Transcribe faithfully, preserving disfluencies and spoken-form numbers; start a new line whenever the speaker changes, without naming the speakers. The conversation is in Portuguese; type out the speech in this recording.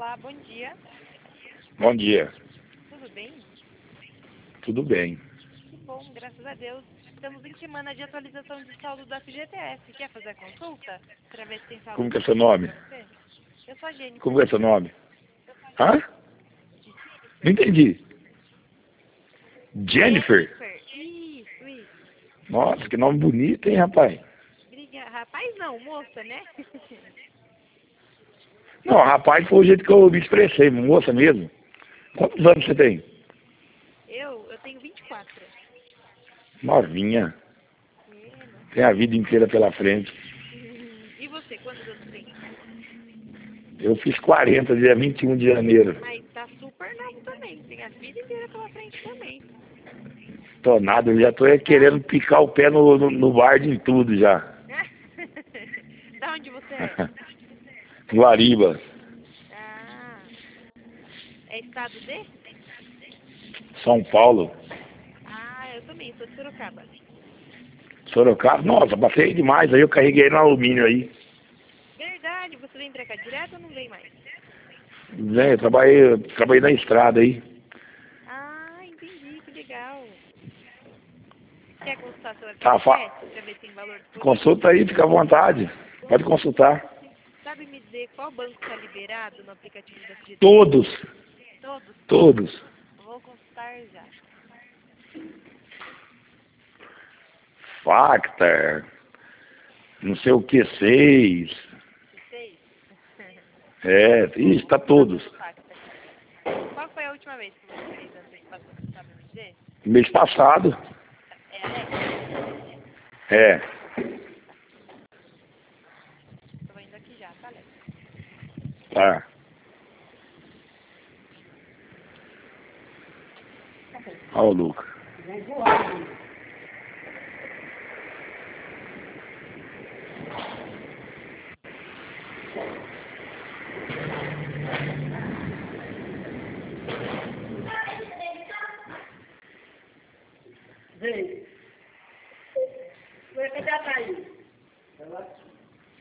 Olá, bom dia.
Bom dia.
Tudo bem?
Tudo bem.
Que bom, graças a Deus. Estamos em semana de atualização de saldo da F G T S. Quer fazer a consulta? Para ver se tem saldo
Como que é seu nome?
para você? Eu sou a Jennifer.
Como que é seu nome? Hã? Não entendi. Jennifer?
Jennifer. Isso, isso.
Nossa, que nome bonito, hein, rapaz?
Briga... Rapaz não, moça, né?
Não, rapaz foi o jeito que eu me expressei, moça mesmo. Quantos anos você tem?
eu, eu tenho vinte e quatro.
Novinha.
É, não.
Tem a vida inteira pela frente.
Hum, E você, quantos anos tem?
Eu fiz quarenta, dia vinte e um de janeiro.
Mas tá super novo também. Tem a vida inteira pela frente também.
Tô nada, eu já tô querendo picar o pé no, no, no bar de tudo já.
Da onde você é?
Guariba,
Ah, é estado de?
São Paulo,
Ah, eu também, sou de Sorocaba.
Sorocaba. Nossa, passei demais, aí eu carreguei no alumínio aí.
Verdade, você vem pra cá direto ou não vem mais?
Né, eu trabalhei, trabalhei na estrada aí.
Ah, entendi, que legal. Quer consultar seu
Tá, fa...
F G T S pra ver se tem valor disponível?
Consulta aí, fica à vontade. Pode consultar.
Sabe me dizer qual banco tá liberado no aplicativo da F G T S?
Todos,
Todos?
todos.
Vou consultar já.
Factor, não sei o que, seis.
Seis?
É, isso, tá
Tá
todos.
tudo facto aqui. Qual foi a última vez que você fez a antecipação? Você sabe me dizer?
Mês passado.
É Alex?
É.
Tô indo aqui já, tá, Alex?
Tá. Olha o Luca.